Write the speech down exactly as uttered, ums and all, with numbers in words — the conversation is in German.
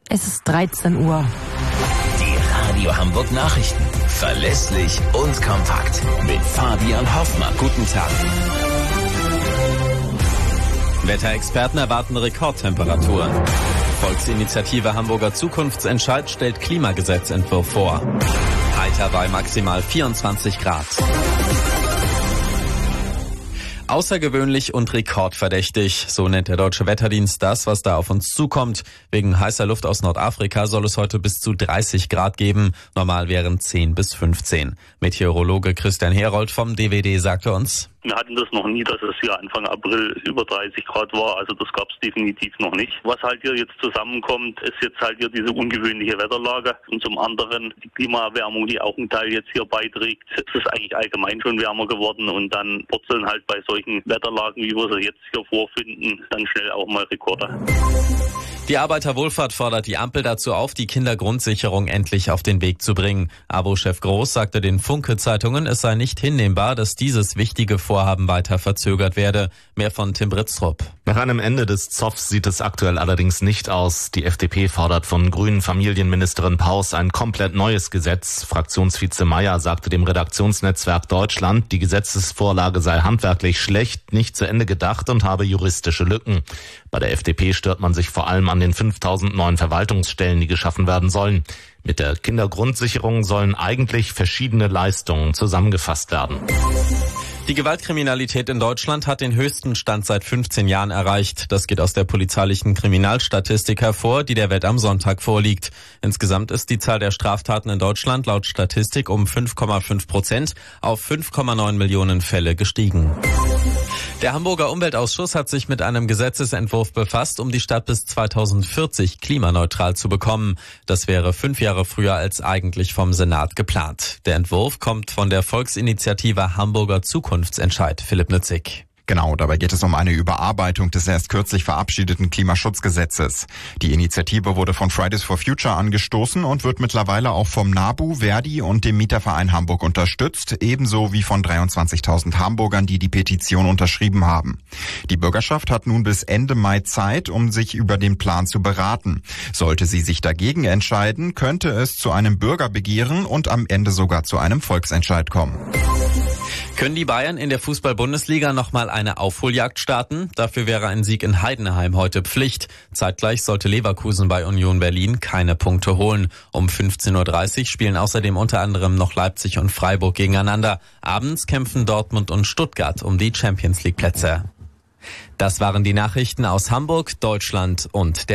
Es ist dreizehn Uhr. Die Radio Hamburg Nachrichten. Verlässlich und kompakt. Mit Fabian Hoffmann. Guten Tag. Wetterexperten erwarten Rekordtemperaturen. Volksinitiative Hamburger Zukunftsentscheid stellt Klimagesetzentwurf vor. Heiter bei maximal vierundzwanzig Grad. Außergewöhnlich und rekordverdächtig, so nennt der Deutsche Wetterdienst das, was da auf uns zukommt. Wegen heißer Luft aus Nordafrika soll es heute bis zu dreißig Grad geben. Normal wären zehn bis fünfzehn. Meteorologe Christian Herold vom D W D sagte uns: Wir hatten das noch nie, dass es hier Anfang April über dreißig Grad war. Also das gab es definitiv noch nicht. Was halt hier jetzt zusammenkommt, ist jetzt halt hier diese ungewöhnliche Wetterlage. Und zum anderen die Klimaerwärmung, die auch ein Teil jetzt hier beiträgt. Es ist eigentlich allgemein schon wärmer geworden. Und dann purzeln halt bei solchen Wetterlagen, wie wir sie jetzt hier vorfinden, dann schnell auch mal Rekorde. Die Arbeiterwohlfahrt fordert die Ampel dazu auf, die Kindergrundsicherung endlich auf den Weg zu bringen. A W O-Chef Groß sagte den Funke-Zeitungen, es sei nicht hinnehmbar, dass dieses wichtige Vorhaben weiter verzögert werde. Mehr von Tim Britztrup. Nach einem Ende des Zoffs sieht es aktuell allerdings nicht aus. Die F D P fordert von grünen Familienministerin Paus ein komplett neues Gesetz. Fraktionsvize Mayer sagte dem Redaktionsnetzwerk Deutschland, die Gesetzesvorlage sei handwerklich schlecht, nicht zu Ende gedacht und habe juristische Lücken. Bei der F D P stört man sich vor allem an den fünftausend neuen Verwaltungsstellen, die geschaffen werden sollen. Mit der Kindergrundsicherung sollen eigentlich verschiedene Leistungen zusammengefasst werden. Die Gewaltkriminalität in Deutschland hat den höchsten Stand seit fünfzehn Jahren erreicht. Das geht aus der polizeilichen Kriminalstatistik hervor, die der Welt am Sonntag vorliegt. Insgesamt ist die Zahl der Straftaten in Deutschland laut Statistik um fünf Komma fünf Prozent auf fünf Komma neun Millionen Fälle gestiegen. Der Hamburger Umweltausschuss hat sich mit einem Gesetzesentwurf befasst, um die Stadt bis zweitausendvierzig klimaneutral zu bekommen. Das wäre fünf Jahre früher als eigentlich vom Senat geplant. Der Entwurf kommt von der Volksinitiative Hamburger Zukunftsentscheid. Philipp Nützig. Genau, dabei geht es um eine Überarbeitung des erst kürzlich verabschiedeten Klimaschutzgesetzes. Die Initiative wurde von Fridays for Future angestoßen und wird mittlerweile auch vom NABU, Verdi und dem Mieterverein Hamburg unterstützt, ebenso wie von dreiundzwanzigtausend Hamburgern, die die Petition unterschrieben haben. Die Bürgerschaft hat nun bis Ende Mai Zeit, um sich über den Plan zu beraten. Sollte sie sich dagegen entscheiden, könnte es zu einem Bürgerbegehren und am Ende sogar zu einem Volksentscheid kommen. Können die Bayern in der Fußball-Bundesliga nochmal eine Aufholjagd starten? Dafür wäre ein Sieg in Heidenheim heute Pflicht. Zeitgleich sollte Leverkusen bei Union Berlin keine Punkte holen. Um fünfzehn Uhr dreißig spielen außerdem unter anderem noch Leipzig und Freiburg gegeneinander. Abends kämpfen Dortmund und Stuttgart um die Champions-League-Plätze. Das waren die Nachrichten aus Hamburg, Deutschland und der